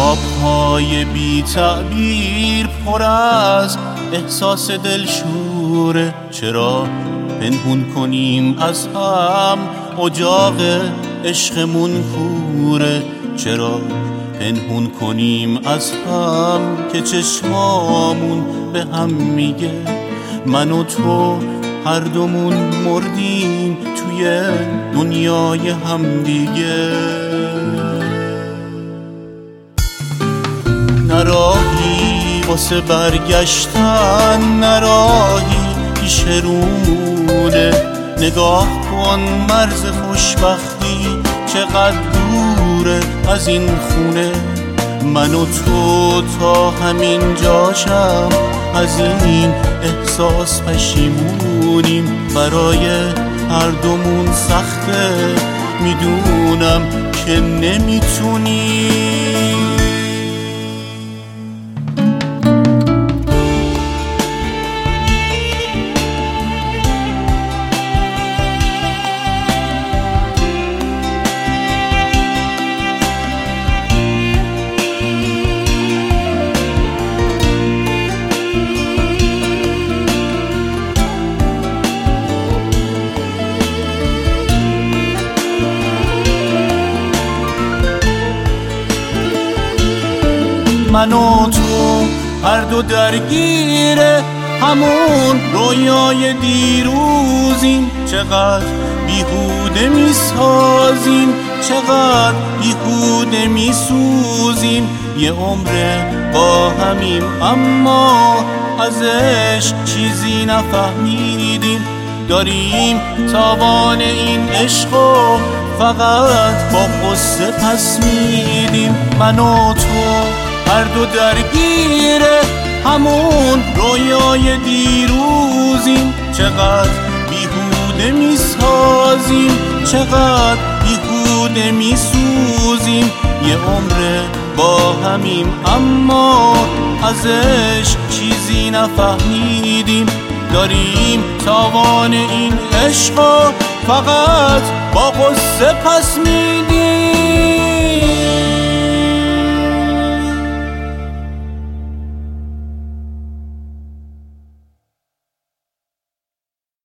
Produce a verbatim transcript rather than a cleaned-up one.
خوابهای بی تعبیر پر از احساس دلشوره. چرا پنهون کنیم از هم اجاق عشقمون کوره؟ چرا پنهون کنیم از هم که چشمامون به هم میگه من و تو هر دومون مردیم توی دنیای هم دیگه. نراهی واسه برگشتن، نراهی پیش رونه. نگاه کن مرز خوشبختی چقدر دوره از این خونه. من و تو تا همین جاشم از این احساس پشیمونیم. برای هر دومون سخته، میدونم که نمیتونیم. من و تو هر دو درگیره همون رویای دیروزیم. چقدر بیهوده میسازیم، چقدر بیهوده میسوزیم. یه عمره با همیم اما ازش چیزی نفهمیدیم. داریم تاوان این عشقو فقط با قصه پس میدیم. من و تو هر دو درگیره همون رویای دیروزیم. چقدر بیهوده میسازیم، چقدر بیهوده میسوزیم. یه عمره با همیم اما ازش چیزی نفهمیدیم. داریم تاوان این عشقو فقط با قصه پس میدیم.